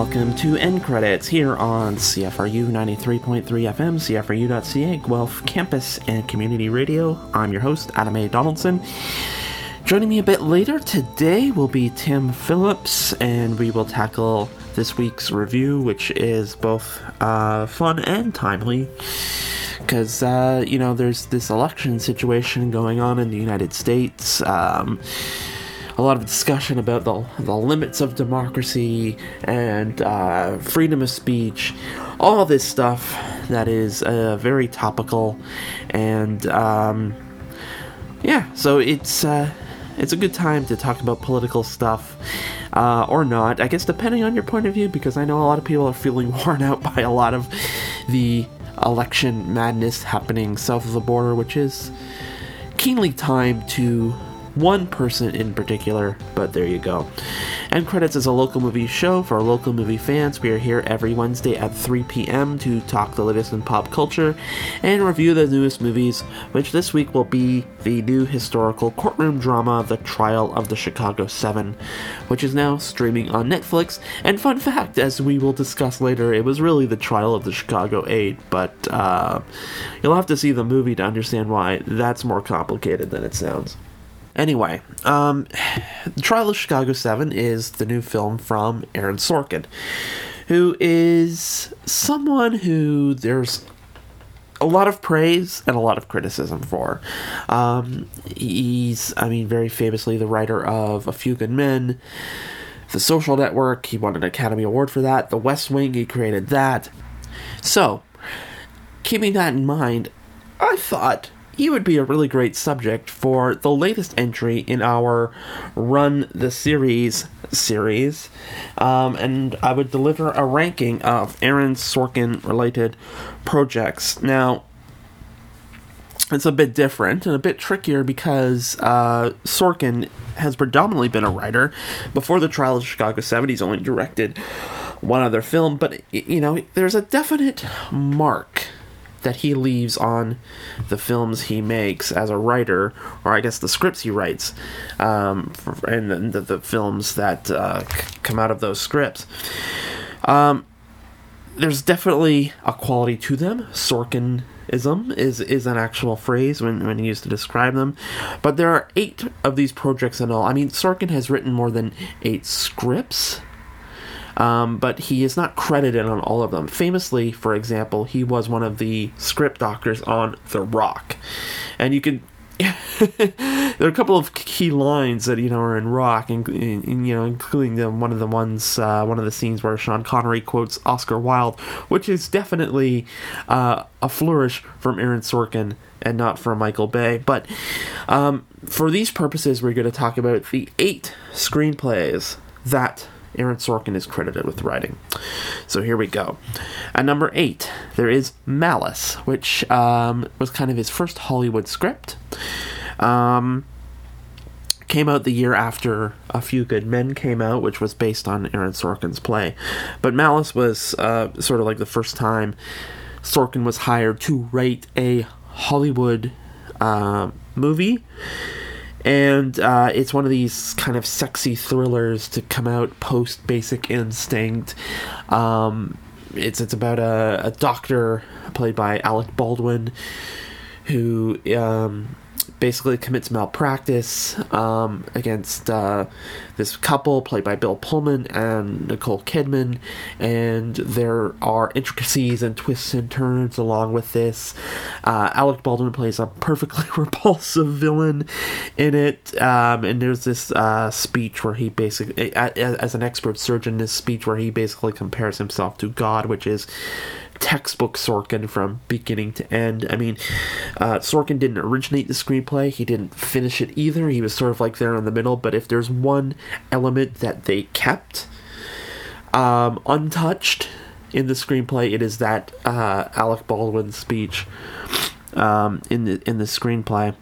welcome to End Credits here on CFRU 93.3 FM, CFRU.ca, Guelph Campus and Community Radio. I'm your host, Adam A. Donaldson. Joining me a bit later today will be Tim Phillips, and we will tackle this week's review, which is both fun and timely, because, there's this election situation going on in the United States. A lot of discussion about the limits of democracy and freedom of speech, all this stuff that is very topical, and so it's a good time to talk about political stuff, or not, I guess, depending on your point of view, because I know a lot of people are feeling worn out by a lot of the election madness happening south of the border, which is keenly timed to one person in particular, but there you go. End Credits is a local movie show for local movie fans. We are here every Wednesday at 3 p.m. to talk the latest in pop culture and review the newest movies, which this week will be the new historical courtroom drama, The Trial of the Chicago 7, which is now streaming on Netflix. And fun fact, as we will discuss later, it was really The Trial of the Chicago 8, but you'll have to see the movie to understand why that's more complicated than it sounds. Anyway, The Trial of Chicago 7 is the new film from Aaron Sorkin, who is someone who there's a lot of praise and a lot of criticism for. He's, very famously the writer of A Few Good Men, The Social Network. He won an Academy Award for that. The West Wing, he created that. So, keeping that in mind, I thought he would be a really great subject for the latest entry in our Run the Series, and I would deliver a ranking of Aaron Sorkin-related projects. Now, it's a bit different and a bit trickier because Sorkin has predominantly been a writer. Before The Trial of Chicago 7, he's only directed one other film, but, there's a definite mark that he leaves on the films he makes as a writer, or I guess the scripts he writes, and the films that come out of those scripts. There's definitely a quality to them. Sorkinism is an actual phrase when used to describe them. But there are 8 of these projects in all. Sorkin has written more than 8 scripts, but he is not credited on all of them. Famously, for example, he was one of the script doctors on The Rock. And you could... there are a couple of key lines that, are in Rock, including one of the scenes where Sean Connery quotes Oscar Wilde, which is definitely a flourish from Aaron Sorkin and not from Michael Bay. But for these purposes, we're going to talk about the 8 screenplays that Aaron Sorkin is credited with writing. So here we go. At number 8, there is Malice, which was kind of his first Hollywood script. Came out the year after A Few Good Men came out, which was based on Aaron Sorkin's play. But Malice was sort of like the first time Sorkin was hired to write a Hollywood movie. And it's one of these kind of sexy thrillers to come out post Basic Instinct. It's about a doctor played by Alec Baldwin who basically commits malpractice against this couple played by Bill Pullman and Nicole Kidman, and there are intricacies and twists and turns along with this. Alec Baldwin plays a perfectly repulsive villain in it, and there's this speech where he basically, as an expert surgeon, this speech where he basically compares himself to God, which is textbook Sorkin from beginning to end. Sorkin didn't originate the screenplay. He didn't finish it either. He was sort of like there in the middle. But if there's one element that they kept untouched in the screenplay, it is that Alec Baldwin speech in the screenplay.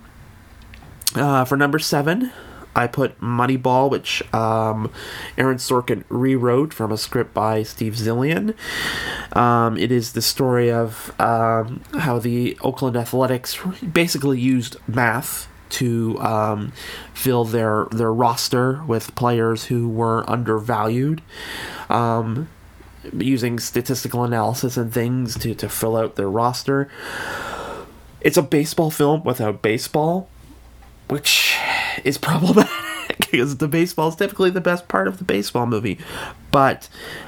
For number 7, I put Moneyball, which Aaron Sorkin rewrote from a script by Steve Zillian. It is the story of how the Oakland Athletics basically used math to fill their roster with players who were undervalued. using statistical analysis and things to fill out their roster. It's a baseball film without baseball, which is problematic because the baseball is typically the best part of the baseball movie. But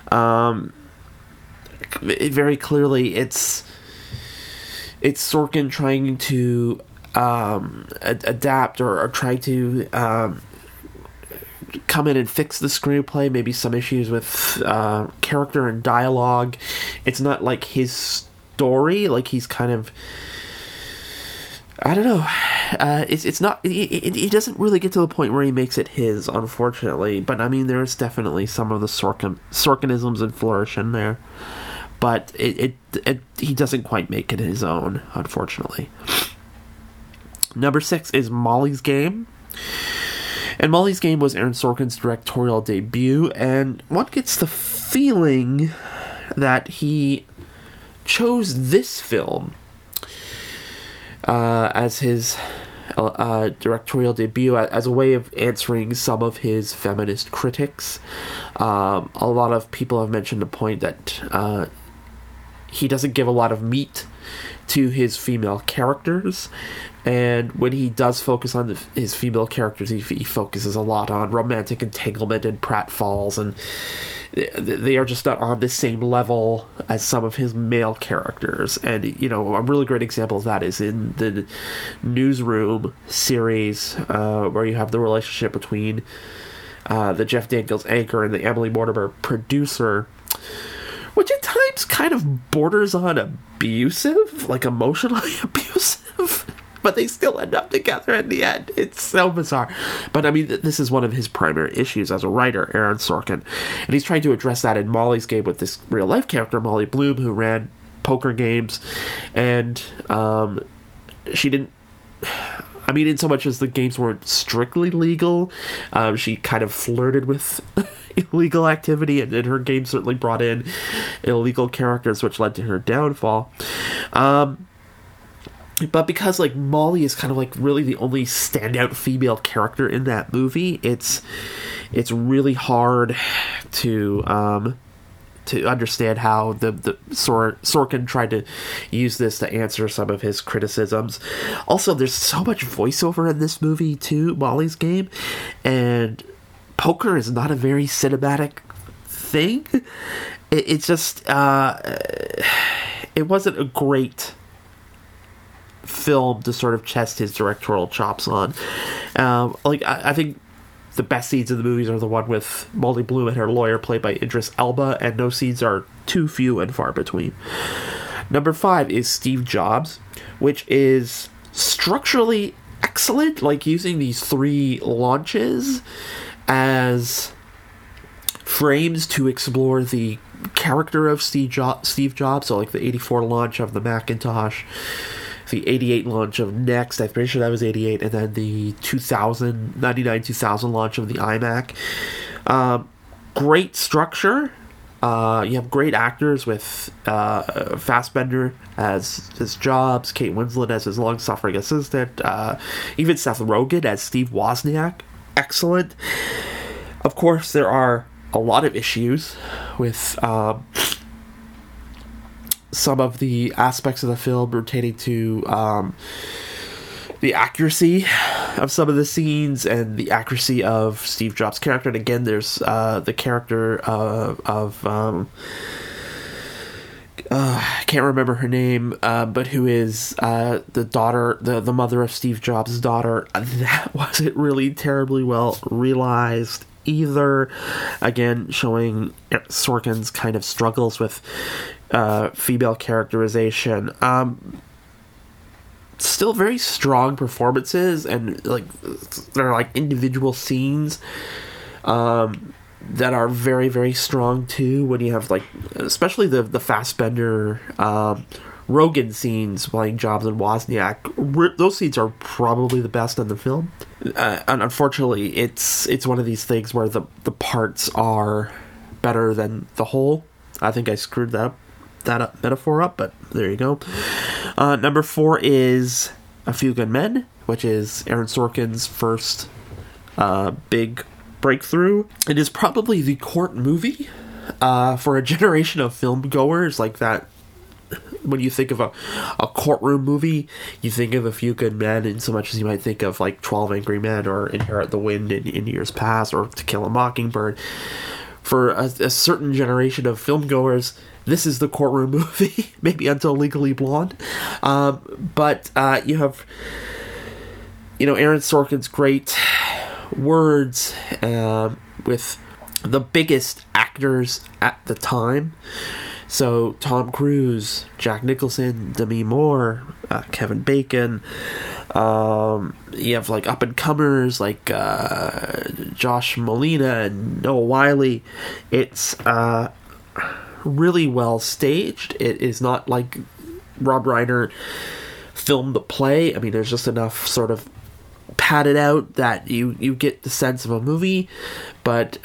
very clearly, it's Sorkin trying to adapt or try to come in and fix the screenplay, maybe some issues with character and dialogue. It's not like his story, like he's kind of, I don't know, it's not, he doesn't really get to the point where he makes it his, unfortunately, but I mean, there's definitely some of the Sorkinisms and flourish in there, but he doesn't quite make it his own, unfortunately. Number 6 is Molly's Game. And Molly's Game was Aaron Sorkin's directorial debut, and one gets the feeling that he chose this film as his directorial debut as a way of answering some of his feminist critics. A lot of people have mentioned the point that he doesn't give a lot of meat to his female characters, and when he does focus on his female characters, he focuses a lot on romantic entanglement and pratfalls, and they are just not on the same level as some of his male characters. And, you know, a really great example of that is in the Newsroom series, where you have the relationship between the Jeff Daniels anchor and the Emily Mortimer producer, which at times kind of borders on abusive, like emotionally abusive, but they still end up together in the end. It's so bizarre. But I mean, this is one of his primary issues as a writer, Aaron Sorkin, and he's trying to address that in Molly's Game with this real life character, Molly Bloom, who ran poker games, and she didn't, I mean, in so much as the games weren't strictly legal, she kind of flirted with illegal activity, and her game certainly brought in illegal characters, which led to her downfall. But because, like, Molly is kind of, like, really the only standout female character in that movie, it's really hard to understand how the Sorkin tried to use this to answer some of his criticisms. Also, there's so much voiceover in this movie, too, Molly's Game, and poker is not a very cinematic thing. It's just, it wasn't a great film to sort of test his directorial chops on. I think the best scenes in the movies are the one with Molly Bloom and her lawyer, played by Idris Elba, and those scenes are too few and far between. Number 5 is Steve Jobs, which is structurally excellent, like using these 3 launches as frames to explore the character of Steve Jobs. So like the 84 launch of the Macintosh, the 88 launch of Next, I'm pretty sure that was 88, and then the 2000 launch of the iMac. Great structure. You have great actors with Fassbender as Jobs, Kate Winslet as his long-suffering assistant, even Seth Rogen as Steve Wozniak. Excellent. Of course, there are a lot of issues with some of the aspects of the film pertaining to the accuracy of some of the scenes and the accuracy of Steve Jobs' character. And again, there's the character of I can't remember her name, but who is the daughter, the mother of Steve Jobs' daughter. That wasn't really terribly well realized either. Again, showing Sorkin's kind of struggles with female characterization. Still very strong performances, and like there are like individual scenes that are very, very strong too, when you have like especially the Fassbender Rogen scenes playing Jobs and Wozniak. Those scenes are probably the best in the film. And unfortunately, it's one of these things where the parts are better than the whole. I think I screwed that metaphor up, but there you go. Number 4 is A Few Good Men, which is Aaron Sorkin's first big breakthrough. It is probably the court movie for a generation of film goers like that, when you think of a courtroom movie, you think of A Few Good Men in so much as you might think of like 12 Angry Men or Inherit the Wind in years past, or To Kill a Mockingbird. For a certain generation of film goers, this is the courtroom movie, maybe until Legally Blonde. But you have, Aaron Sorkin's great words with the biggest actors at the time. So Tom Cruise, Jack Nicholson, Demi Moore, Kevin Bacon. You have like up and comers like Josh Molina and Noah Wyle. It's really well staged. It is not like Rob Reiner filmed the play. I mean, there's just enough sort of padded out that you get the sense of a movie, but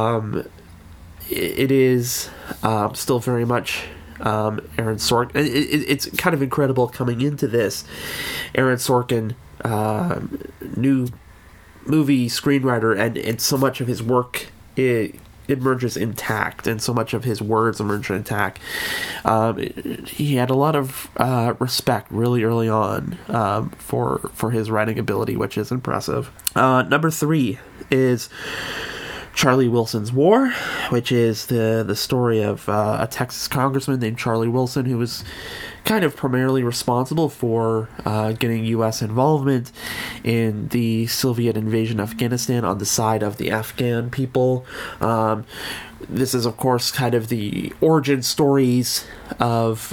it is still very much Aaron Sorkin. It's kind of incredible coming into this. Aaron Sorkin, new movie screenwriter, and so much of his work emerges intact, and so much of his words emerge intact. He had a lot of respect really early on for his writing ability, which is impressive. Number 3 is Charlie Wilson's War, which is the story of a Texas congressman named Charlie Wilson, who was kind of primarily responsible for getting U.S. involvement in the Soviet invasion of Afghanistan on the side of the Afghan people. This is, of course, kind of the origin stories of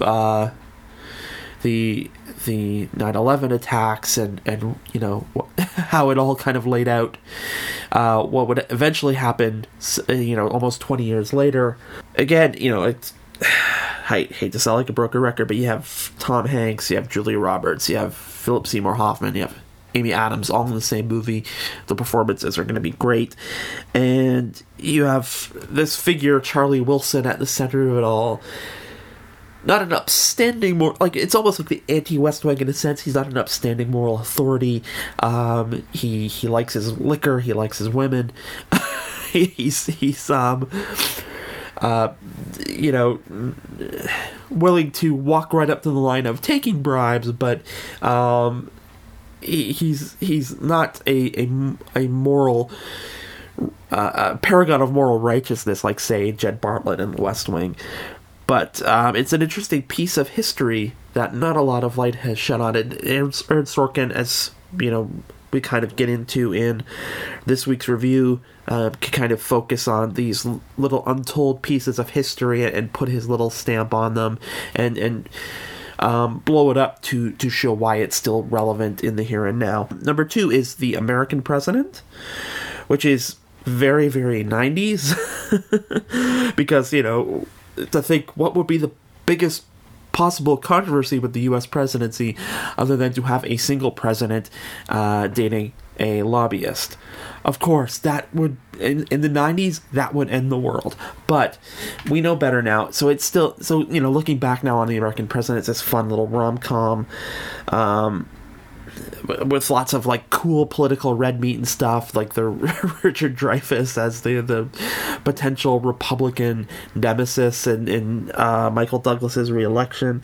the 9/11 attacks and how it all kind of laid out, what would eventually happen, almost 20 years later. Again, it's, I hate to sound like a broken record, but you have Tom Hanks, you have Julia Roberts, you have Philip Seymour Hoffman, you have Amy Adams, all in the same movie. The performances are going to be great. And you have this figure, Charlie Wilson, at the center of it all. Not an upstanding moral, it's almost like the anti-West Wing in a sense. He's not an upstanding moral authority. He likes his liquor. He likes his women. he's willing to walk right up to the line of taking bribes, but he's not a moral paragon of moral righteousness like, say, Jed Bartlett in the West Wing. But it's an interesting piece of history that not a lot of light has shed on it. Aaron Sorkin, as we kind of get into in this week's review, can kind of focus on these little untold pieces of history and put his little stamp on them and blow it up to show why it's still relevant in the here and now. Number 2 is The American President, which is very, very 90s. Because, to think what would be the biggest possible controversy with the U.S. presidency other than to have a single president dating a lobbyist. Of course, that would, in the 90s, that would end the world. But we know better now. So it's still, looking back now on The American President, it's this fun little rom-com with lots of cool political red meat and stuff, like the Richard Dreyfuss as the potential Republican nemesis in Michael Douglas's re-election.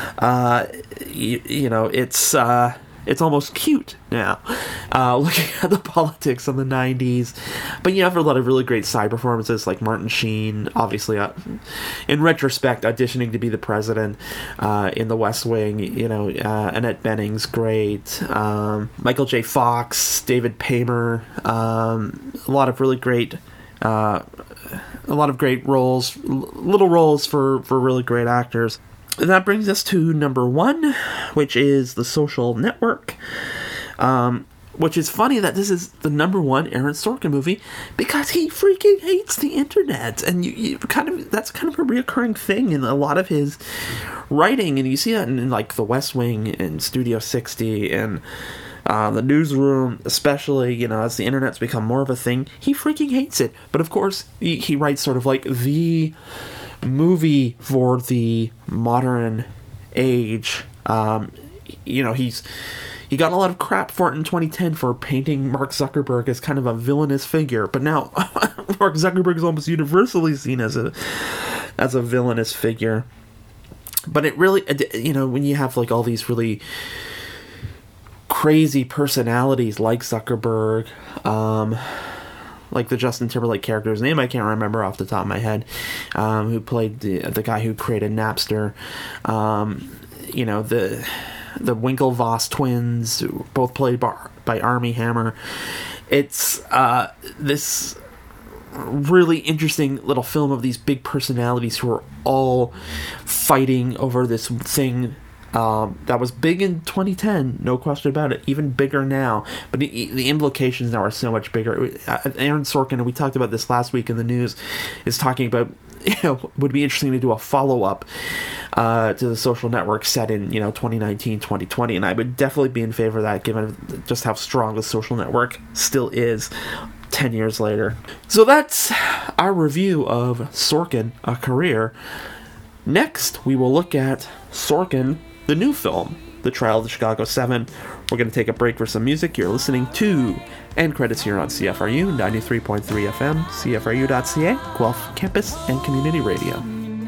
It's almost cute now, looking at the politics of the 90s. But you have a lot of really great side performances, like Martin Sheen, obviously, in retrospect, auditioning to be the president in The West Wing. Annette Bening's great. Michael J. Fox, David Paymer, a lot of really great... a lot of great roles, little roles for really great actors. And that brings us to number 1, which is The Social Network. Which is funny that this is the number 1 Aaron Sorkin movie because he freaking hates the internet, and that's kind of a reoccurring thing in a lot of his writing, and you see that in The West Wing and Studio 60 and the Newsroom, especially, as the internet's become more of a thing. He freaking hates it, but of course he writes sort of the movie for the modern age. he got a lot of crap for it in 2010 for painting Mark Zuckerberg as kind of a villainous figure, but now Mark Zuckerberg is almost universally seen as a villainous figure. But it really, when you have like all these really crazy personalities like Zuckerberg, like the Justin Timberlake character's name I can't remember off the top of my head, who played the guy who created Napster, the Winklevoss twins, both played by Armie Hammer. It's this really interesting little film of these big personalities who are all fighting over this thing that was big in 2010, no question about it, even bigger now, but the implications now are so much bigger. Aaron Sorkin, and we talked about this last week in the news, is talking about, would be interesting to do a follow-up to The Social Network set in, 2019, 2020, and I would definitely be in favor of that, given just how strong The Social Network still is 10 years later. So that's our review of Sorkin, A Career. Next, we will look at Sorkin, the new film, The Trial of the Chicago 7. We're going to take a break for some music. You're listening to End Credits here on CFRU 93.3 FM, CFRU.ca, Guelph Campus and Community Radio.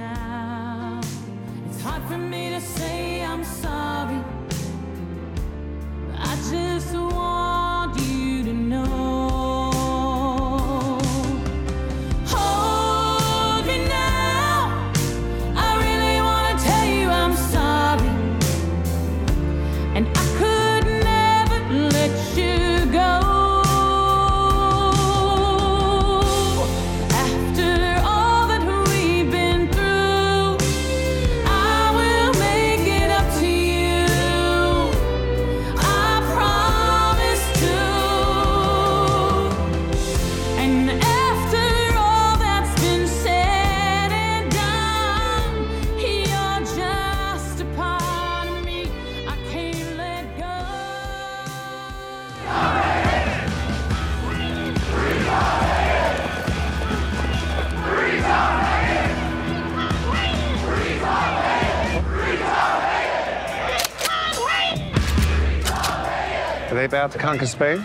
Are they about to conquer Spain?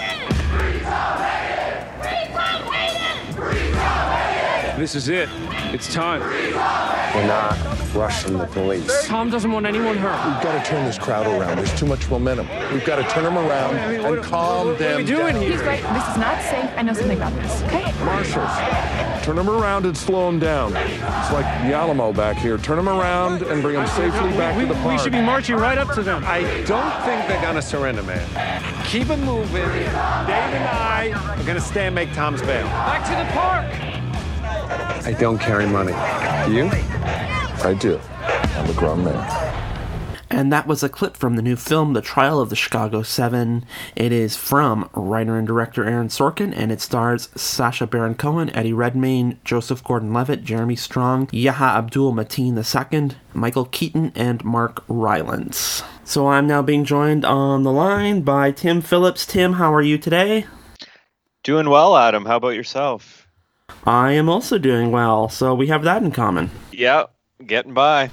This is it. It's time. We're not rushing the police. Tom doesn't want anyone hurt. We've got to turn this crowd around. There's too much momentum. We've got to turn them around and calm them down. What are we doing here? He's right. This is not safe. I know something about this, okay? Marshals, turn them around and slow them down. It's like the Alamo back here. Turn them around and bring them safely back to the park. We should be marching right up to them. I don't think they're gonna surrender, man. Keep it moving. Dave and I are gonna stay and make Tom's bail. Back to the park. I don't carry money. Do you? I do. I'm a grown man. And that was a clip from the new film, The Trial of the Chicago 7. It is from writer and director Aaron Sorkin, and it stars Sacha Baron Cohen, Eddie Redmayne, Joseph Gordon-Levitt, Jeremy Strong, Yahya Abdul-Mateen II, Michael Keaton, and Mark Rylance. So I'm now being joined on the line by Tim Phillips. Tim, how are you today? Doing well, Adam. How about yourself? I am also doing well, so we have that in common. Yeah, getting by.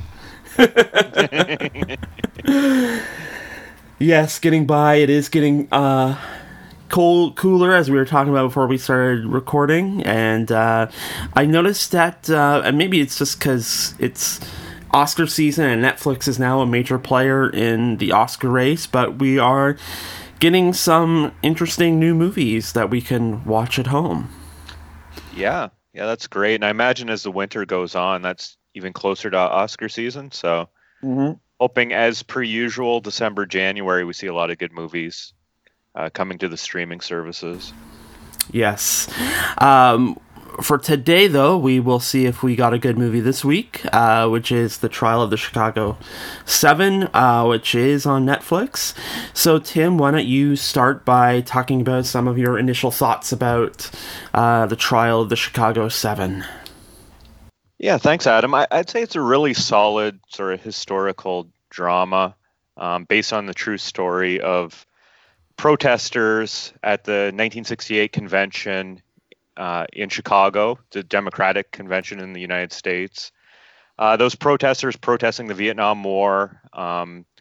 Yes, getting by. It is getting cooler, as we were talking about before we started recording, and I noticed that, and maybe it's just because it's Oscar season and Netflix is now a major player in the Oscar race, but we are getting some interesting new movies that we can watch at home. Yeah, that's great. And I imagine as the winter goes on, that's even closer to Oscar season. So hoping, as per usual, December, January, we see a lot of good movies coming to the streaming services. Yes. For today, though, we will see if we got a good movie this week, which is The Trial of the Chicago 7, which is on Netflix. So, Tim, why don't you start by talking about some of your initial thoughts about The Trial of the Chicago 7? Yeah, thanks, Adam. I'd say it's a really solid sort of historical drama based on the true story of protesters at the 1968 convention in Chicago, the Democratic Convention in the United States. Those protesters protesting the Vietnam War,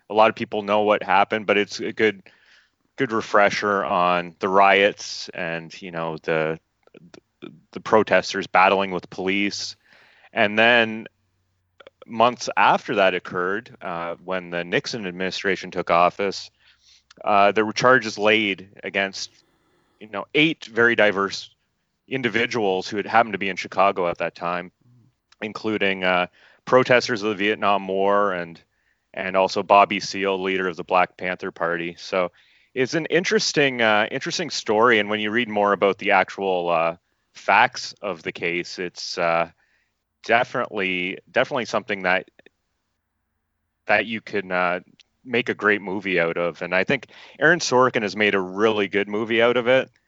a lot of people know what happened, but it's a good refresher on the riots and the protesters battling with police. And then months after that occurred, when the Nixon administration took office, there were charges laid against 8 very diverse individuals who had happened to be in Chicago at that time, including protesters of the Vietnam War and also Bobby Seale, leader of the Black Panther Party. So it's an interesting story. And when you read more about the actual facts of the case, it's definitely something that you can make a great movie out of. And I think Aaron Sorkin has made a really good movie out of it.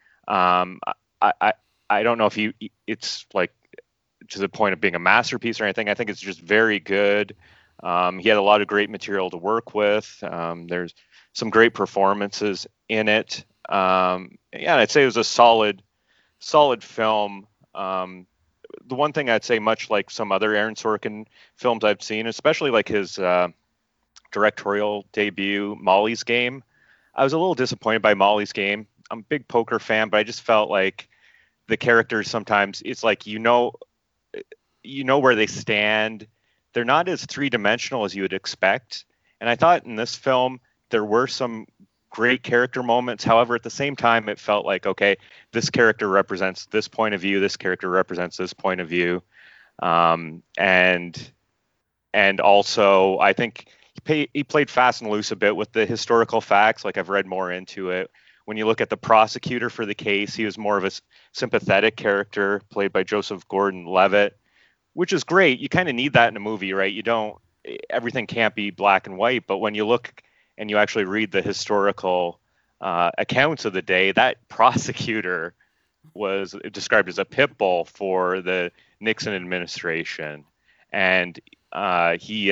I don't know if it's like to the point of being a masterpiece or anything. I think it's just very good. He had a lot of great material to work with. There's some great performances in it. I'd say it was a solid film. The one thing I'd say, much like some other Aaron Sorkin films I've seen, especially like his directorial debut, Molly's Game, I was a little disappointed by Molly's Game. I'm a big poker fan, but I just felt like the characters sometimes, it's like where they stand. They're not as three-dimensional as you would expect. And I thought in this film there were some great character moments. However, at the same time, it felt like, okay, this character represents this point of view, this character represents this point of view. And also, I think he played fast and loose a bit with the historical facts. Like, I've read more into it. When you look at the prosecutor for the case, he was more of a sympathetic character played by Joseph Gordon-Levitt, which is great. You kind of need that in a movie, right? Everything can't be black and white, but when you look and you actually read the historical accounts of the day, that prosecutor was described as a pit bull for the Nixon administration. And he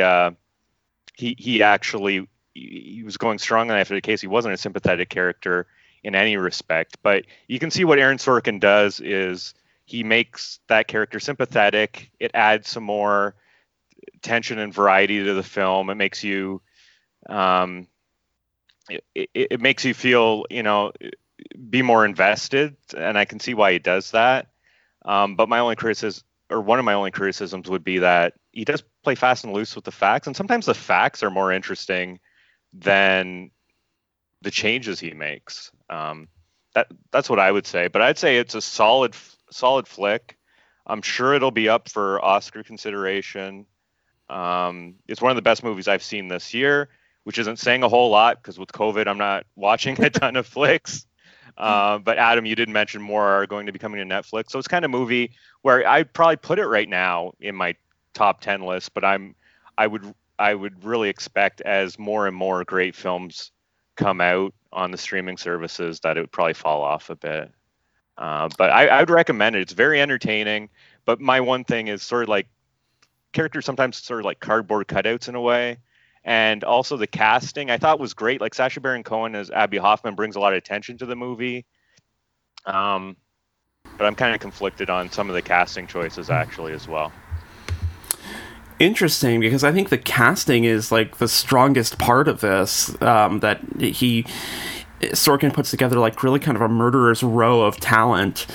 was going strongly after the case. He wasn't a sympathetic character in any respect, but you can see what Aaron Sorkin does is he makes that character sympathetic. It adds some more tension and variety to the film. It makes you, it makes you feel, be more invested, and I can see why he does that. But my only criticism, or one of my only criticisms, would be that he does play fast and loose with the facts, and sometimes the facts are more interesting than the changes he makes. That's what I would say. But I'd say it's a solid flick. I'm sure it'll be up for Oscar consideration. It's one of the best movies I've seen this year, which isn't saying a whole lot because with COVID, I'm not watching a ton of flicks. But Adam, you did mention more are going to be coming to Netflix. So it's kind of movie where I'd probably put it right now in my top 10 list, but I would really expect as more and more great films come out on the streaming services that it would probably fall off a bit. But I would recommend it. It's very entertaining. But my one thing is sort of like characters sometimes sort of like cardboard cutouts in a way. And also the casting I thought was great. Like Sacha Baron Cohen as Abby Hoffman brings a lot of attention to the movie. But I'm kind of conflicted on some of the casting choices actually as well. Interesting, because I think the casting is like the strongest part of this. That Sorkin puts together like really kind of a murderer's row of talent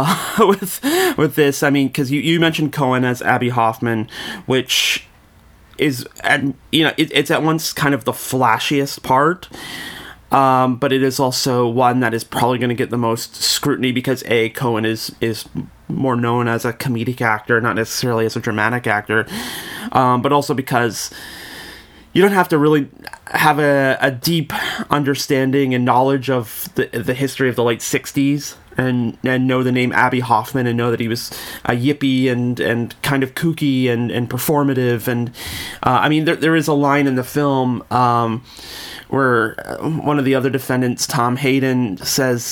with this. I mean, because you mentioned Cohen as Abby Hoffman, which is, and it's at once kind of the flashiest part, but it is also one that is probably going to get the most scrutiny because Cohen is more known as a comedic actor, not necessarily as a dramatic actor, but also because you don't have to really have a deep understanding and knowledge of the history of the late 60s and know the name Abby Hoffman and know that he was a yippie and kind of kooky and performative. And I mean, there is a line in the film where one of the other defendants, Tom Hayden, says,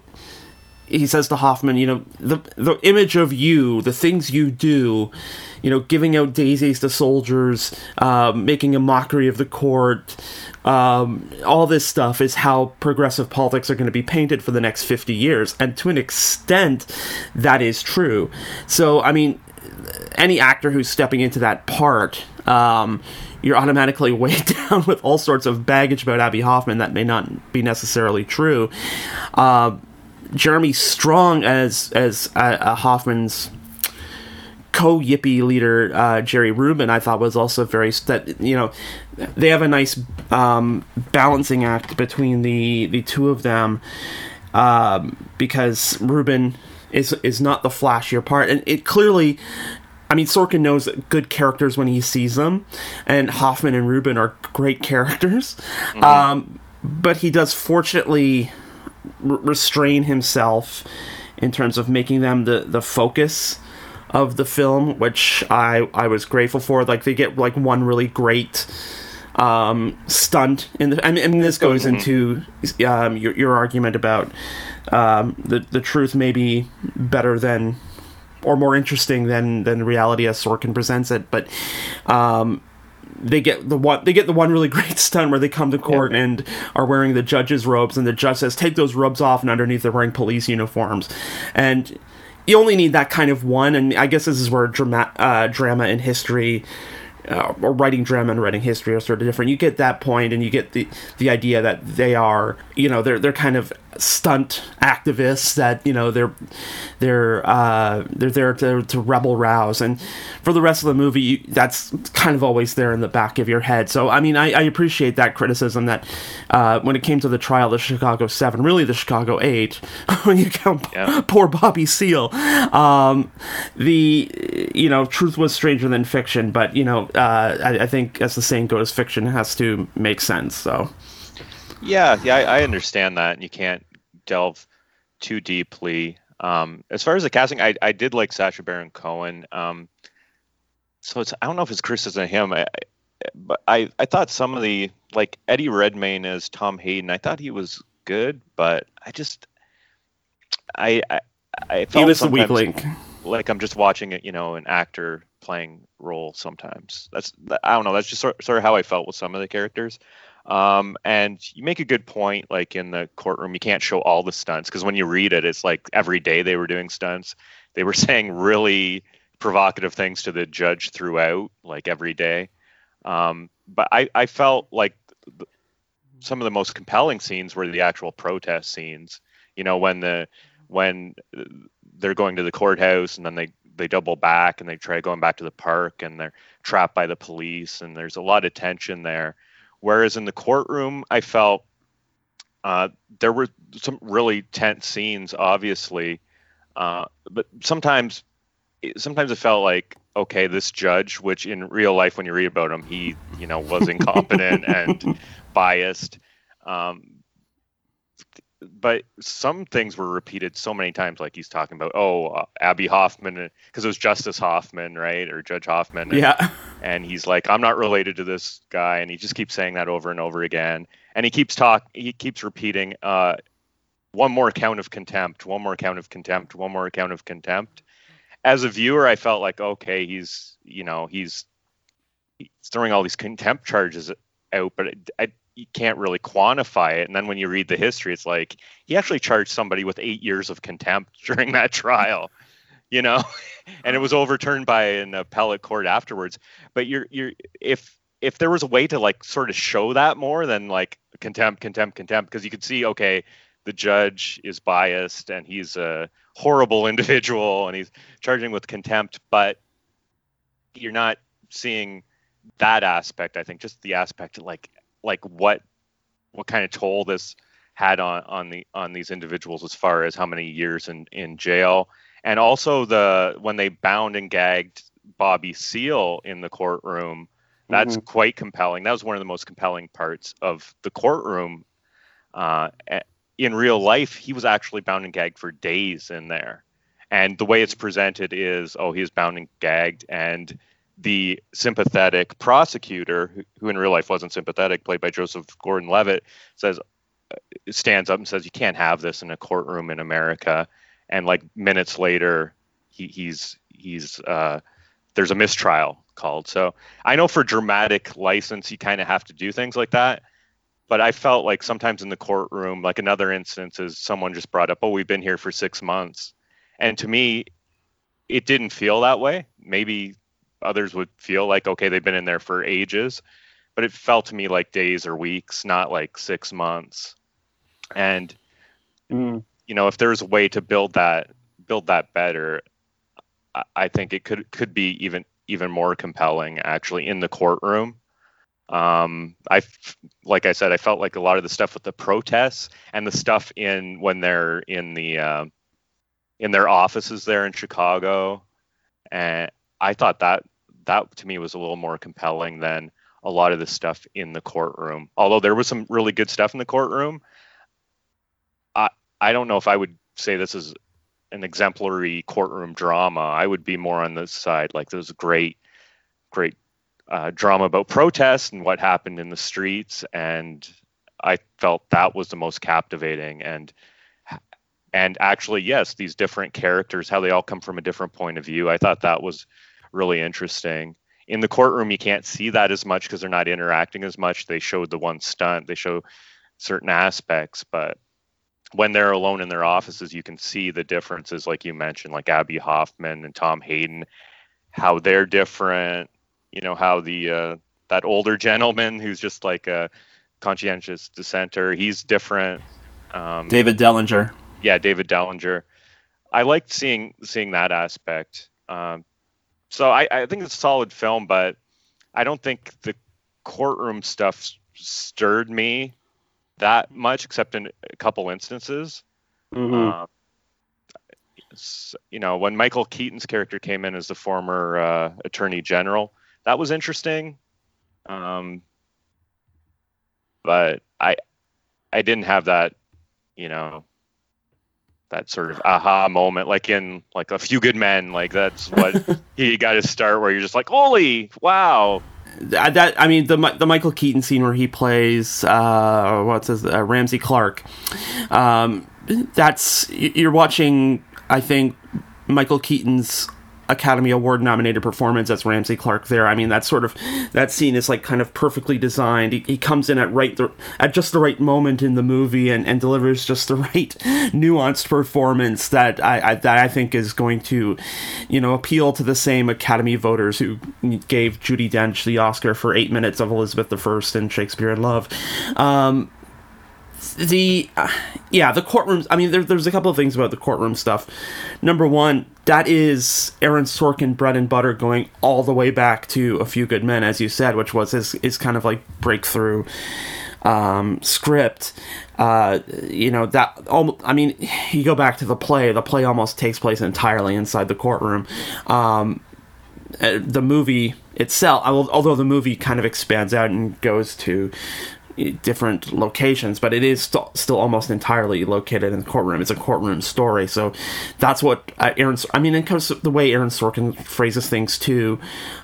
he says to Hoffman, the image of you, the things you do, giving out daisies to soldiers, making a mockery of the court, all this stuff is how progressive politics are going to be painted for the next 50 years. And to an extent, that is true. So, I mean, any actor who's stepping into that part, you're automatically weighed down with all sorts of baggage about Abby Hoffman that may not be necessarily true. Jeremy Strong as Hoffman's co-Yippie leader, Jerry Rubin, I thought was also they have a nice balancing act between the two of them, because Rubin is not the flashier part, and it clearly, I mean, Sorkin knows good characters when he sees them, and Hoffman and Rubin are great characters, but he does fortunately restrain himself in terms of making them the focus of the film, which I was grateful for. Like, they get like one really great stunt in the, I mean this goes into your argument about the truth may be better than or more interesting than reality as Sorkin presents it, but they get the one really great stunt where they come to court and are wearing the judge's robes, and the judge says, take those robes off, and underneath they're wearing police uniforms. And you only need that kind of one, and I guess this is where drama and history, or writing drama and writing history are sort of different. You get that point, and you get the idea that they are, they're kind of stunt activists that, they're there to rebel rouse, and for the rest of the movie, that's kind of always there in the back of your head. So, I mean, I appreciate that criticism that when it came to the trial, the Chicago 7, really the Chicago 8, when you count poor Bobby Seale, truth was stranger than fiction, but, I think, as the saying goes, fiction has to make sense, so... Yeah, I understand that, and you can't delve too deeply. As far as the casting, I did like Sacha Baron Cohen. So I don't know if it's criticism of him, but I thought some of the, like Eddie Redmayne as Tom Hayden, I thought he was good, but I felt he was the weak link. Like I'm just watching it, an actor playing role sometimes. I don't know. That's just sort of how I felt with some of the characters. And you make a good point, like in the courtroom, you can't show all the stunts, because when you read it, it's like every day they were doing stunts. They were saying really provocative things to the judge throughout, like every day. But I felt like some of the most compelling scenes were the actual protest scenes, when they're going to the courthouse and then they double back and they try going back to the park and they're trapped by the police, and there's a lot of tension there. Whereas in the courtroom, I felt there were some really tense scenes, obviously, but sometimes it felt like, okay, this judge, which in real life, when you read about him, he was incompetent and biased. But some things were repeated so many times, like he's talking about, Abby Hoffman, because it was Justice Hoffman, right, or Judge Hoffman. And he's like, I'm not related to this guy, and he just keeps saying that over and over again. And he keeps repeating, one more count of contempt, one more count of contempt, one more count of contempt. As a viewer, I felt like, okay, he's throwing all these contempt charges out, but you can't really quantify it. And then when you read the history, it's like he actually charged somebody with 8 years of contempt during that trial, and it was overturned by an appellate court afterwards. But if there was a way to like sort of show that more than like contempt, because you could see, okay, the judge is biased and he's a horrible individual and he's charging with contempt, but you're not seeing that aspect. I think just the aspect of like what kind of toll this had on these individuals as far as how many years in jail, and also when they bound and gagged Bobby Seale in the courtroom, that's quite compelling. That was one of the most compelling parts of the courtroom. In real life, he was actually bound and gagged for days in there, and the way it's presented is, he was bound and gagged, and the sympathetic prosecutor, who in real life wasn't sympathetic, played by Joseph Gordon-Levitt, stands up and says, you can't have this in a courtroom in America. And like minutes later, he's there's a mistrial called. So I know for dramatic license, you kind of have to do things like that. But I felt like sometimes in the courtroom, like another instance is someone just brought up, we've been here for 6 months. And to me, it didn't feel that way. Maybe others would feel like, okay, they've been in there for ages, but it felt to me like days or weeks, not like 6 months. And if there's a way to build that better, I think it could be even more compelling actually in the courtroom. Like I said, I felt like a lot of the stuff with the protests and the stuff when they're in their offices there in Chicago, and I thought that to me was a little more compelling than a lot of the stuff in the courtroom. Although there was some really good stuff in the courtroom, I don't know if I would say this is an exemplary courtroom drama. I would be more on this side. Like, there's great drama about protests and what happened in the streets, and I felt that was the most captivating. And actually, yes, these different characters, how they all come from a different point of view. I thought that was really interesting. In the courtroom, you can't see that as much because they're not interacting as much. They showed the one stunt, they show certain aspects, but when they're alone in their offices, you can see the differences, like you mentioned, like Abby Hoffman and Tom Hayden, how they're different. How that older gentleman who's just like a conscientious dissenter, he's different. David Dellinger. Yeah, David Dellinger. I liked seeing that aspect. So I think it's a solid film, but I don't think the courtroom stuff stirred me that much, except in a couple instances. When Michael Keaton's character came in as the former Attorney General, that was interesting. But I didn't have that, that sort of aha moment, like in like A Few Good Men. Like, that's what he got to start, where you're just like, holy wow. The Michael Keaton scene where he plays Ramsey Clark. You're watching, I think, Michael Keaton's Academy Award nominated performance as Ramsey Clark there. I mean, that scene is like kind of perfectly designed. He comes in at just the right moment in the movie and delivers just the right nuanced performance that I think is going to, appeal to the same Academy voters who gave Judi Dench the Oscar for 8 minutes of Elizabeth I in Shakespeare in Love. The courtrooms. I mean, there's a couple of things about the courtroom stuff. Number one, that is Aaron Sorkin bread and butter, going all the way back to A Few Good Men, as you said, which was his kind of like breakthrough script. You go back to the play almost takes place entirely inside the courtroom. The movie itself, although the movie kind of expands out and goes to different locations, but it is still almost entirely located in the courtroom. It's a courtroom story, so that's what it comes to the way Aaron Sorkin phrases things too,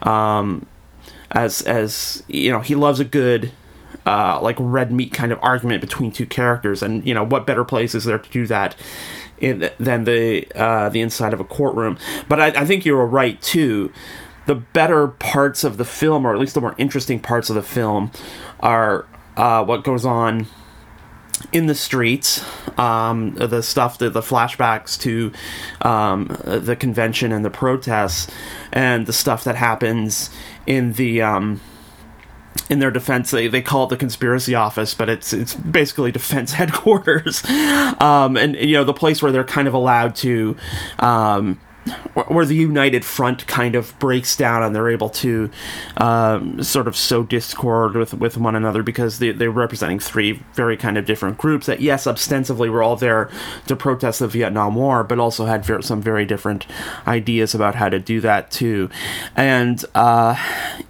as he loves a good like red meat kind of argument between two characters, and what better place is there to do that than the inside of a courtroom. But I think you were right too. The better parts of the film, or at least the more interesting parts of the film, are what goes on in the streets, the stuff, the flashbacks to the convention and the protests, and the stuff that happens in the in their defense. They call it the conspiracy office, but it's basically defense headquarters, and the place where they're kind of allowed to. Where the United Front kind of breaks down, and they're able to sort of sow discord with one another, because they're representing three very kind of different groups that, yes, ostensibly were all there to protest the Vietnam War, but also had some very different ideas about how to do that too. And I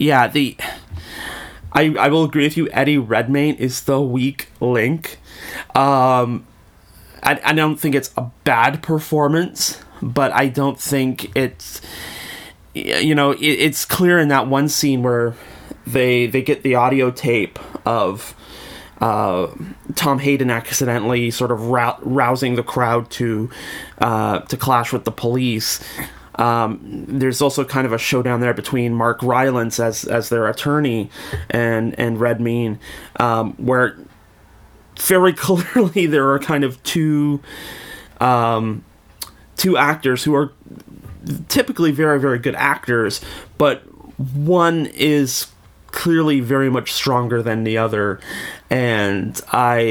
will agree with you, Eddie Redmayne is the weak link. I don't think it's a bad performance, but I don't think it's, it's clear in that one scene where they get the audio tape of Tom Hayden accidentally sort of rousing the crowd to clash with the police. There's also kind of a showdown there between Mark Rylance as their attorney and Redmayne, where very clearly there are kind of two actors who are typically very, very good actors, but one is clearly very much stronger than the other, and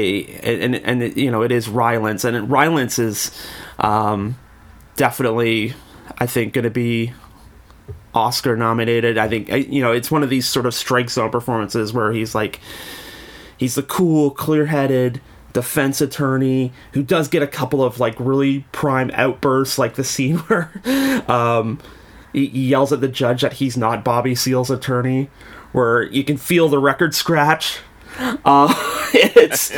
it is Rylance, and Rylance is definitely, I think, going to be Oscar nominated. I think it's one of these sort of strike zone performances where he's the cool, clear-headed defense attorney who does get a couple of like really prime outbursts, like the scene where he yells at the judge that he's not Bobby Seale's attorney, where you can feel the record scratch. It's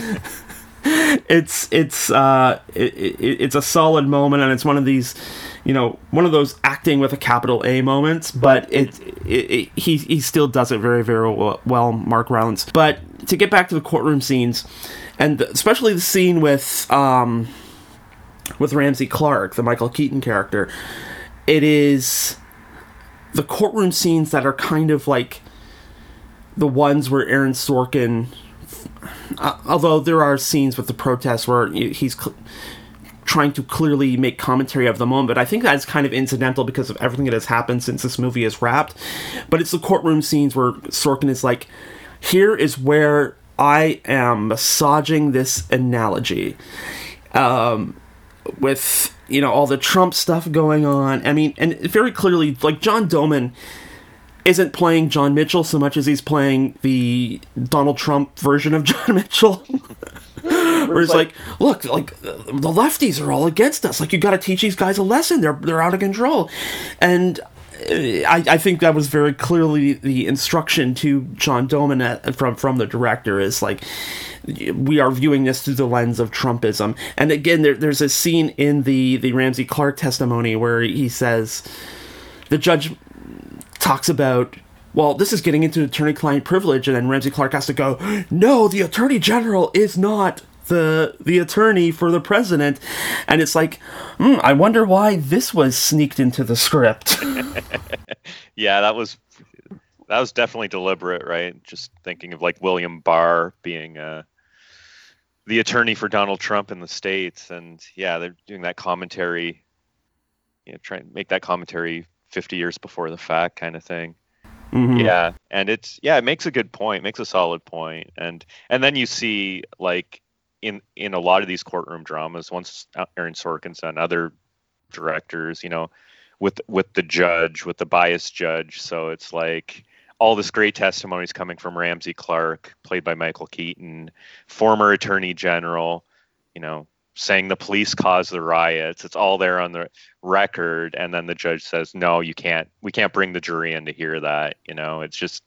a solid moment, and it's one of these, one of those acting with a capital A moments, but he still does it very, very well, Mark Rylance. But to get back to the courtroom scenes, and especially the scene with Ramsey Clark, the Michael Keaton character, it is the courtroom scenes that are kind of like the ones where Aaron Sorkin, although there are scenes with the protests where he's trying to clearly make commentary of the moment, but I think that's kind of incidental because of everything that has happened since this movie is wrapped. But it's the courtroom scenes where Sorkin is like, here is where I am massaging this analogy. With, all the Trump stuff going on. I mean, and very clearly, like, John Doman isn't playing John Mitchell so much as he's playing the Donald Trump version of John Mitchell. Where he's like, look, like, the lefties are all against us. Like, you gotta teach these guys a lesson. They're out of control. And I think that was very clearly the instruction to John Doman from the director, is like, we are viewing this through the lens of Trumpism. And again, there's a scene in the Ramsey Clark testimony where he says, the judge talks about, well, this is getting into attorney-client privilege, and then Ramsey Clark has to go, no, the Attorney General is not the attorney for the president. And it's like, I wonder why this was sneaked into the script. Yeah, that was definitely deliberate, right? Just thinking of like William Barr being the attorney for Donald Trump in the States, and yeah, they're doing that commentary, trying to make that commentary 50 years before the fact kind of thing. Mm-hmm. Yeah, and it makes a good point, makes a solid point, and then you see like in a lot of these courtroom dramas, once Aaron Sorkin's and other directors, with the judge, with the biased judge, so it's like all this great testimony is coming from Ramsey Clark, played by Michael Keaton, former attorney general, saying the police caused the riots. It's all there on the record, and then the judge says, no, we can't bring the jury in to hear that. It's just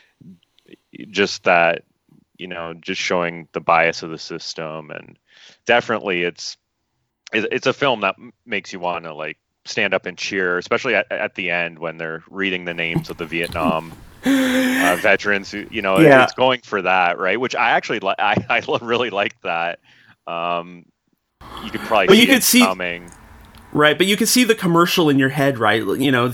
that, just showing the bias of the system. And definitely it's a film that makes you want to like stand up and cheer, especially at the end when they're reading the names of the Vietnam veterans who, it's going for that, right? Which I actually I really like that. You could probably see it coming. Right, but you can see the commercial in your head, right?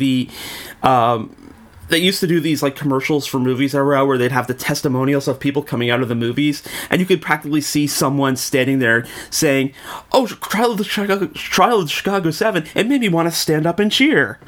They used to do these like commercials for movies where they'd have the testimonials of people coming out of the movies, and you could practically see someone standing there saying, "Oh, Trial of the Chicago 7, it made me want to stand up and cheer."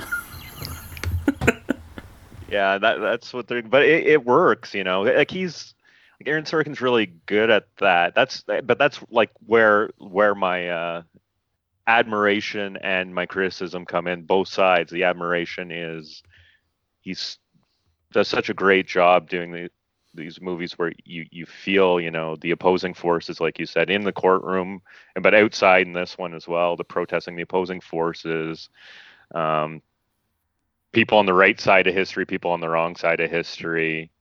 Yeah, that's what they're. But it works, Like Aaron Sorkin's really good at that. That's like where my admiration and my criticism come in. Both sides. The admiration is he's does such a great job doing these movies where you feel the opposing forces, like you said, in the courtroom, but outside in this one as well. The protesting, the opposing forces. People on the right side of history, people on the wrong side of history,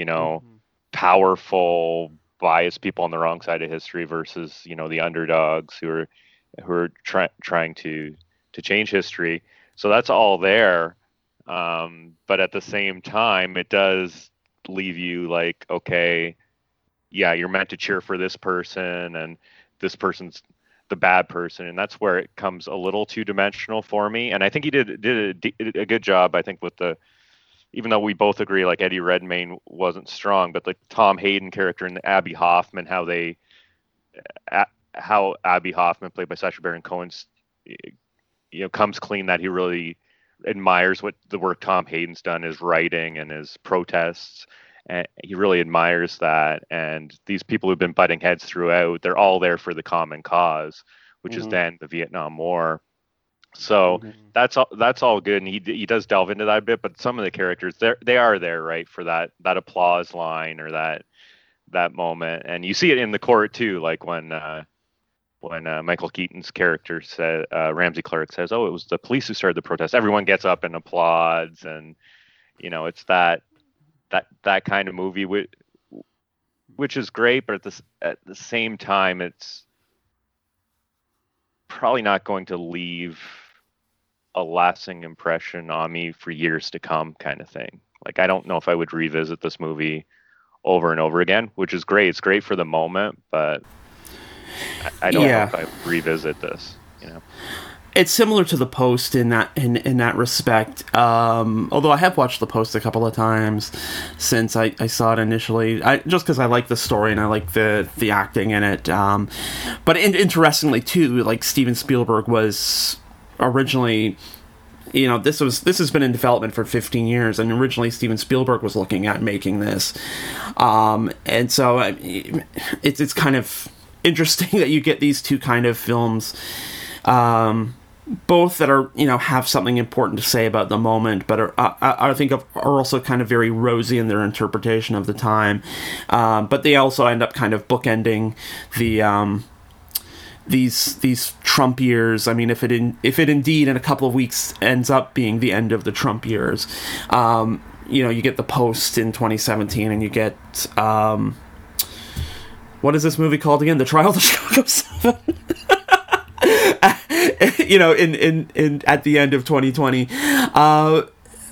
powerful, biased people on the wrong side of history versus, the underdogs who are trying to change history. So that's all there. But at the same time, it does leave you like, okay, yeah, you're meant to cheer for this person, and this person's the bad person, and that's where it comes a little two-dimensional for me. And I think he did a good job. I think even though we both agree like Eddie Redmayne wasn't strong, but the Tom Hayden character and the Abby Hoffman, how Abby Hoffman, played by Sacha Baron Cohen, comes clean that he really admires what the work Tom Hayden's done, his writing and his protests. And he really admires that. And these people who've been butting heads throughout, they're all there for the common cause, which is then the Vietnam War. So that's all good. And he does delve into that a bit, but some of the characters, they are there, right, for that applause line or that moment. And you see it in the court too, like when Michael Keaton's character said, Ramsey Clark says, "Oh, it was the police who started the protest." Everyone gets up and applauds, and it's that kind of movie, which is great, but at the same time, it's probably not going to leave a lasting impression on me for years to come, kind of thing. Like, I don't know if I would revisit this movie over and over again, which is great. It's great for the moment, but I don't know if I would revisit this. It's similar to The Post in that respect. Although I have watched The Post a couple of times since I saw it initially, just because I like the story and I like the acting in it. But interestingly too, like Steven Spielberg was originally, this has been in development for 15 years, and originally Steven Spielberg was looking at making this, and so it's kind of interesting that you get these two kind of films. Both that are, have something important to say about the moment, but I think are also kind of very rosy in their interpretation of the time. But they also end up kind of bookending the these Trump years. I mean, if it indeed in a couple of weeks ends up being the end of the Trump years, you get The Post in 2017, and you get what is this movie called again? The Trial of the Chicago 7. in at the end of 2020, Aaron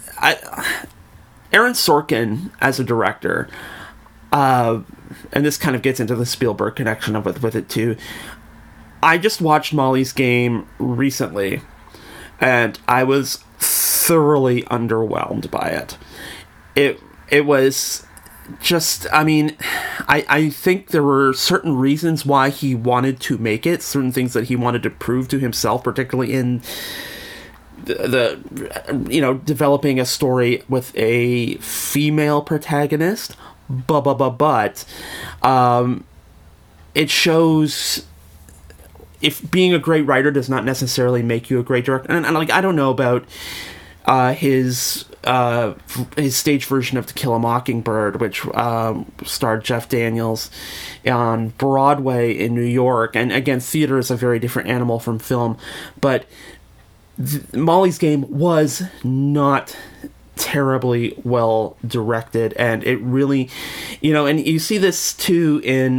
Sorkin as a director, and this kind of gets into the Spielberg connection with it too. I just watched Molly's Game recently, and I was thoroughly underwhelmed by it. It was just, I mean, I think there were certain reasons why he wanted to make it, certain things that he wanted to prove to himself, particularly in the developing a story with a female protagonist, but it shows if being a great writer does not necessarily make you a great director. And like, I don't know about his stage version of To Kill a Mockingbird, which starred Jeff Daniels on Broadway in New York. And again, theater is a very different animal from film. But Molly's Game was not terribly well directed. And it really, and you see this too in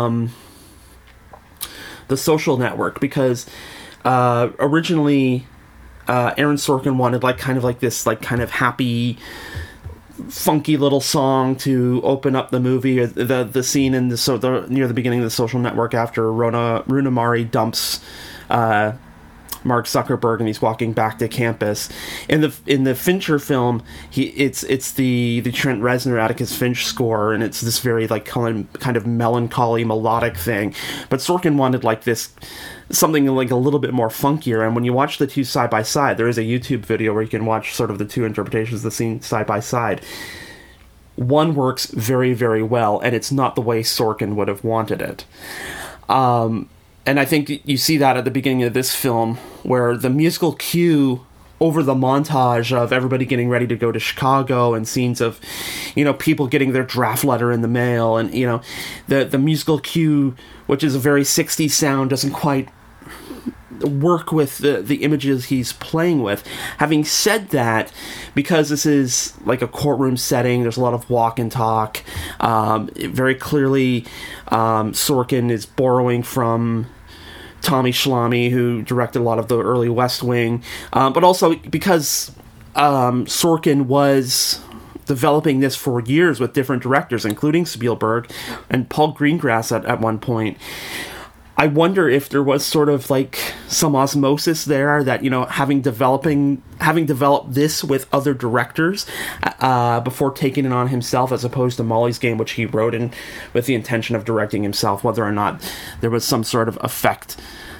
The Social Network, because originally Aaron Sorkin wanted this happy, funky little song to open up the movie, the scene in near the beginning of The Social Network after Rooney Mara dumps Mark Zuckerberg and he's walking back to campus. In the Fincher film, it's the Trent Reznor Atticus Finch score, and it's this very kind of melancholy melodic thing. But Sorkin wanted this something like a little bit more funkier, and when you watch the two side by side, there is a YouTube video where you can watch sort of the two interpretations of the scene side by side. One works very, very well, and it's not the way Sorkin would have wanted it. And I think you see that at the beginning of this film, where the musical cue over the montage of everybody getting ready to go to Chicago and scenes of, people getting their draft letter in the mail, and, the musical cue, which is a very 60s sound, doesn't quite work with the images he's playing with. Having said that, because this is like a courtroom setting, there's a lot of walk and talk. Very clearly, Sorkin is borrowing from Tommy Schlamme, who directed a lot of the early West Wing, but also because Sorkin was developing this for years with different directors, including Spielberg and Paul Greengrass at one point. I wonder if there was sort of some osmosis there that, having developed this with other directors before taking it on himself, as opposed to Molly's Game, which he wrote in with the intention of directing himself, whether or not there was some sort of effect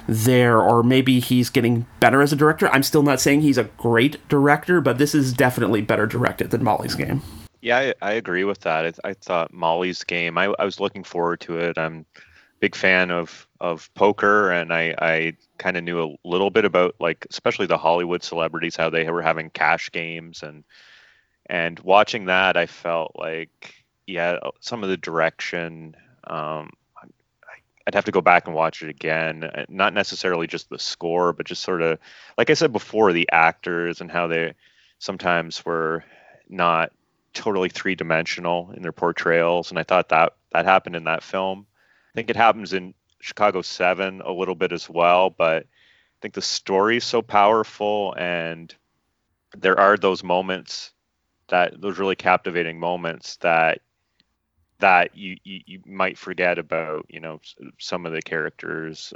there, or maybe he's getting better as a director. I'm still not saying he's a great director, but this is definitely better directed than Molly's Game. Yeah, I agree with that. I thought Molly's Game, I was looking forward to it. I'm a big fan of poker, and I kind of knew a little bit about, like, especially the Hollywood celebrities, how they were having cash games, and watching that, I felt like, yeah, some of the direction, I'd have to go back and watch it again. Not necessarily just the score, but just sort of, like I said before, the actors and how they sometimes were not totally three-dimensional in their portrayals. And I thought that happened in that film. I think it happens in Chicago 7 a little bit as well, but I think the story is so powerful, and there are those moments, those really captivating moments that you might forget about, some of the characters,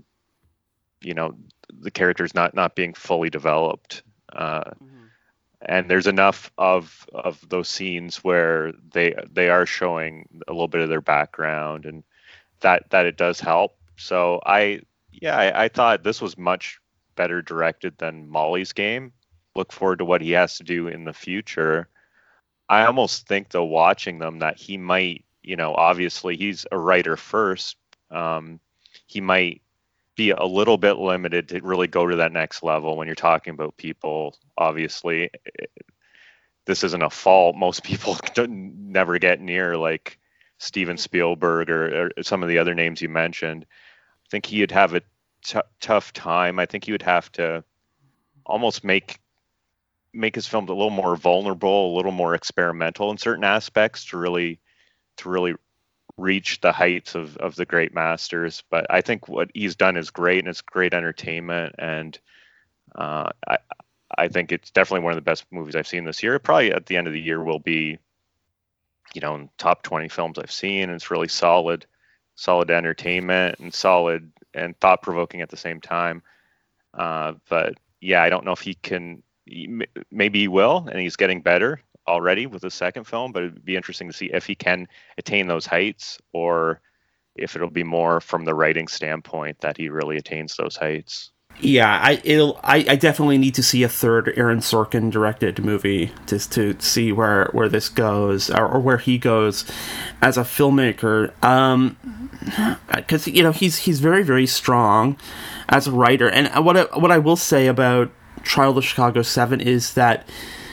the characters not being fully developed. And there's enough of those scenes where they are showing a little bit of their background, and that it does help. So I thought this was much better directed than Molly's Game. Look forward to what he has to do in the future. I almost think, though, watching them, that he might, obviously he's a writer first. He might be a little bit limited to really go to that next level when you're talking about people. Obviously, this isn't a fault. Most people never get near, like Steven Spielberg or some of the other names you mentioned. I think he'd have a tough time. I think he would have to almost make his films a little more vulnerable, a little more experimental in certain aspects to really reach the heights of the great masters. But I think what he's done is great, and it's great entertainment. And I think it's definitely one of the best movies I've seen this year. Probably at the end of the year will be, in top 20 films I've seen. And it's really solid entertainment, and solid and thought-provoking at the same time. But yeah, I don't know if he can. Maybe he will, and he's getting better already with the second film, but it'd be interesting to see if he can attain those heights, or if it'll be more from the writing standpoint that he really attains those heights. Yeah, I definitely need to see a third Aaron Sorkin directed movie just to see where this goes, or where he goes as a filmmaker. Because he's very, very strong as a writer, and what I will say about Trial of Chicago 7 is that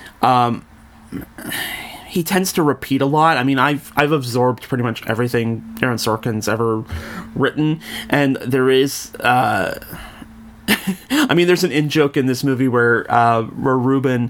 he tends to repeat a lot. I mean, I've absorbed pretty much everything Aaron Sorkin's ever written, and there is there's an in-joke in this movie where Ruben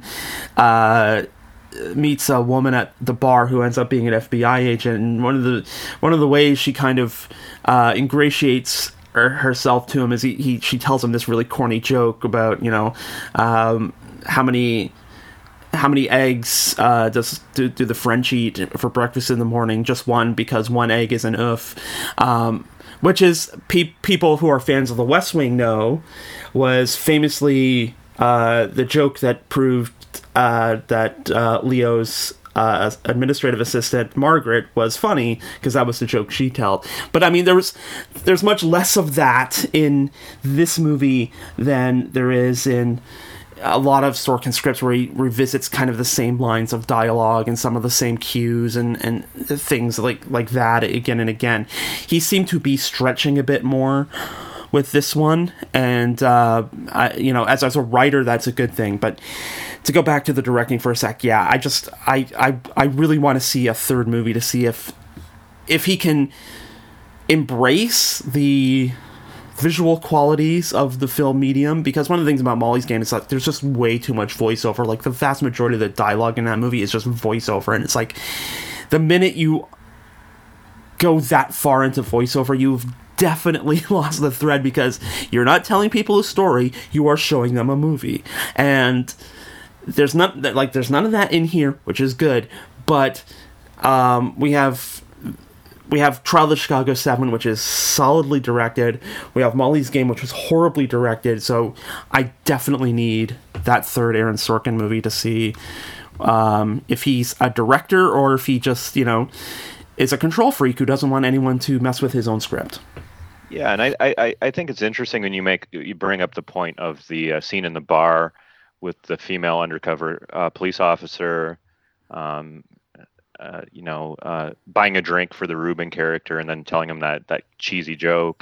meets a woman at the bar who ends up being an FBI agent, and one of the ways she kind of ingratiates herself to him is she tells him this really corny joke about how many eggs do the French eat for breakfast in the morning? Just one, because one egg is an oof. Which is people who are fans of The West Wing know was famously the joke that proved that Leo's administrative assistant Margaret was funny, because that was the joke she told. But I mean, there's much less of that in this movie than there is in a lot of Sorkin scripts, where he revisits kind of the same lines of dialogue and some of the same cues and things like that again and again. He seemed to be stretching a bit more with this one, and as a writer, that's a good thing. But to go back to the directing for a sec, yeah, I really want to see a third movie to see if he can embrace the visual qualities of the film medium, because one of the things about Molly's Game is that there's just way too much voiceover. Like, the vast majority of the dialogue in that movie is just voiceover, and it's like, the minute you go that far into voiceover, you've definitely lost the thread, because you're not telling people a story, you are showing them a movie. And there's none of that in here, which is good, but we have Trial of Chicago 7, which is solidly directed. We have Molly's Game, which was horribly directed. So I definitely need that third Aaron Sorkin movie to see if he's a director, or if he just, is a control freak who doesn't want anyone to mess with his own script. Yeah, and I think it's interesting when you bring up the point of the scene in the bar with the female undercover police officer, um, buying a drink for the Ruben character and then telling him that cheesy joke.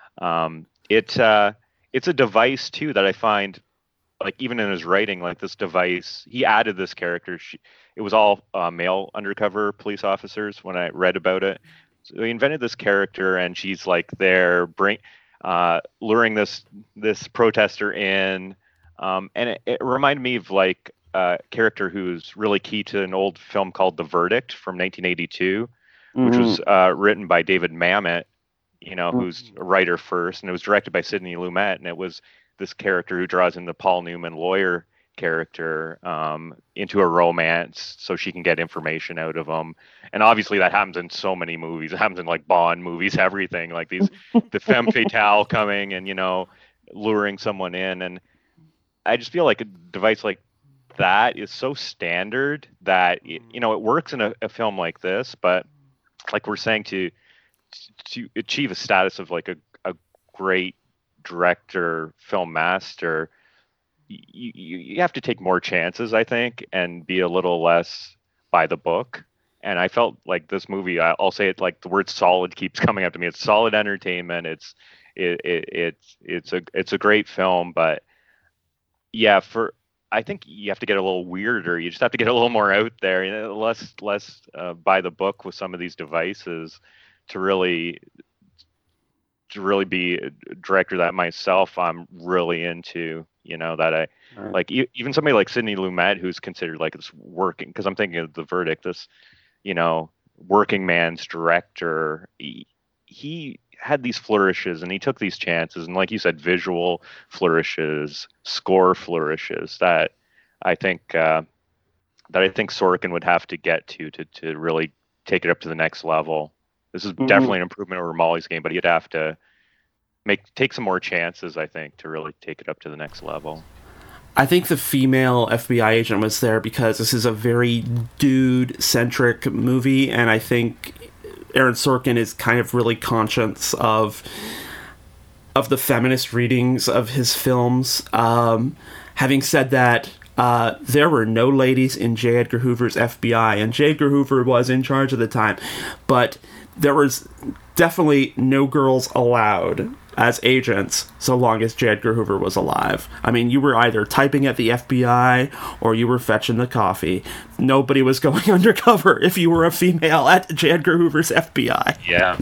It's a device too that I find, like, even in his writing, like, this device, he added this character. It was all male undercover police officers when I read about it. So he invented this character, and she's like there, luring this protester in, and it reminded me of, like, a character who's really key to an old film called The Verdict from 1982, which was written by David Mamet, who's a writer first, and it was directed by Sidney Lumet, and it was this character who draws in the Paul Newman lawyer character into a romance so she can get information out of him. And obviously that happens in so many movies. It happens in, like, Bond movies, everything, like the femme fatale coming and, luring someone in. And I just feel like a device like that is so standard that, it works in a film like this, but, like we're saying, to achieve a status of, like, a great director, film master, you have to take more chances, I think, and be a little less by the book. And I felt like this movie, I'll say it, like, the word solid keeps coming up to me. It's solid entertainment. It's a great film, but yeah, I think you have to get a little weirder. You just have to get a little more out there, less by the book with some of these devices to really be a director that myself I'm really into. That I like, even somebody like Sidney Lumet, who's considered like this working, because I'm thinking of The Verdict, this, working man's director. He had these flourishes and he took these chances, and, like you said, visual flourishes, score flourishes that I think Sorkin would have to get to really take it up to the next level. This is definitely an improvement over Molly's Game, but he'd have to take some more chances, I think, to really take it up to the next level. I think the female FBI agent was there because this is a very dude-centric movie, and I think Aaron Sorkin is kind of really conscious of the feminist readings of his films. Having said that, there were no ladies in J. Edgar Hoover's FBI, and J. Edgar Hoover was in charge at the time, but there was definitely no girls allowed as agents so long as J. Edgar Hoover was alive. I mean, you were either typing at the FBI or you were fetching the coffee. Nobody was going undercover if you were a female at J. Edgar Hoover's FBI.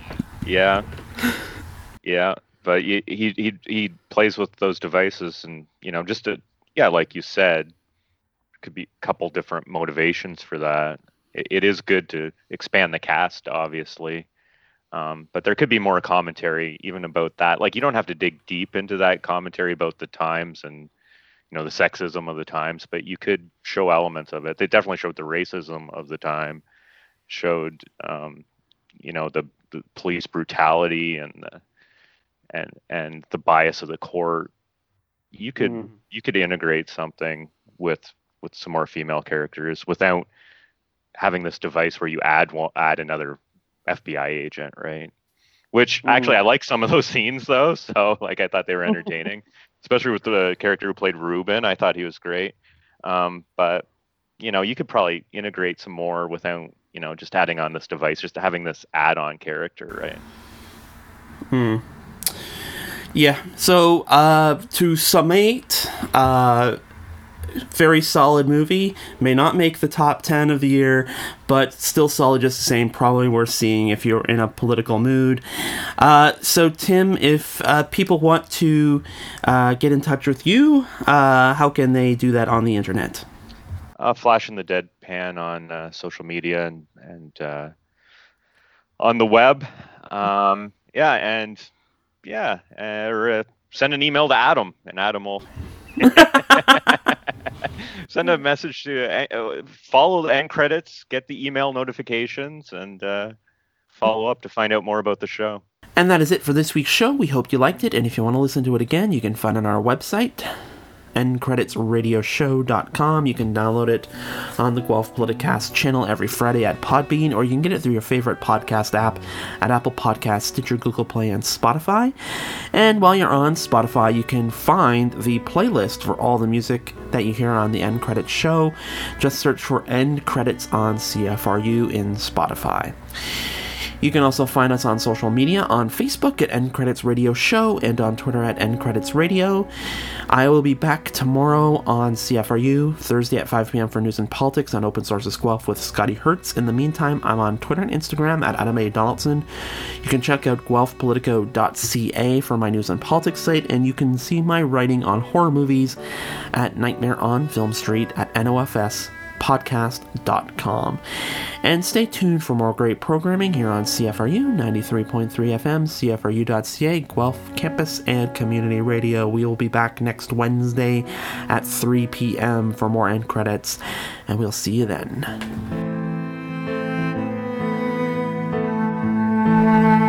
Yeah. But he plays with those devices, and, like you said, could be a couple different motivations for that. It is good to expand the cast, obviously. But there could be more commentary even about that. Like, you don't have to dig deep into that commentary about the times and, the sexism of the times, but you could show elements of it. They definitely showed the racism of the time, showed, the police brutality and the bias of the court. You could integrate something with some more female characters without having this device where you add another FBI agent, right? Which actually I like some of those scenes though, so, like, I thought they were entertaining, especially with the character who played Ruben. I thought he was great. But you could probably integrate some more without just adding on this device, just having this add-on character, right? Yeah. So to summate, very solid movie. May not make the top 10 of the year, but still solid just the same. Probably worth seeing if you're in a political mood. So, Tim, if people want to get in touch with you, how can they do that on the internet? Flash in the Deadpan on social media and on the web. Or send an email to Adam, and Adam will send a message to follow the end credits, get the email notifications, and follow up to find out more about the show. And that is it for this week's show. We hope you liked it, and if you want to listen to it again, you can find it on our website, endcreditsradioshow.com. You can download it on the Guelph Politicast channel every Friday at Podbean, or you can get it through your favorite podcast app at Apple Podcasts, Stitcher, Google Play, and Spotify. And while you're on Spotify, you can find the playlist for all the music that you hear on the End Credits show. Just search for End Credits on CFRU in Spotify. You can also find us on social media, on Facebook at End Credits Radio Show and on Twitter at End Credits Radio. I will be back tomorrow on CFRU, Thursday at 5 p.m. for News and Politics on Open Sources Guelph with Scotty Hertz. In the meantime, I'm on Twitter and Instagram at Adam A. Donaldson. You can check out guelphpolitico.ca for my news and politics site, and you can see my writing on horror movies at Nightmare on Film Street at NOFSpodcast.com. And stay tuned for more great programming here on CFRU 93.3 FM, CFRU.ca, Guelph Campus and Community Radio. We will be back next Wednesday at 3 p.m. for more End Credits, and we'll see you then.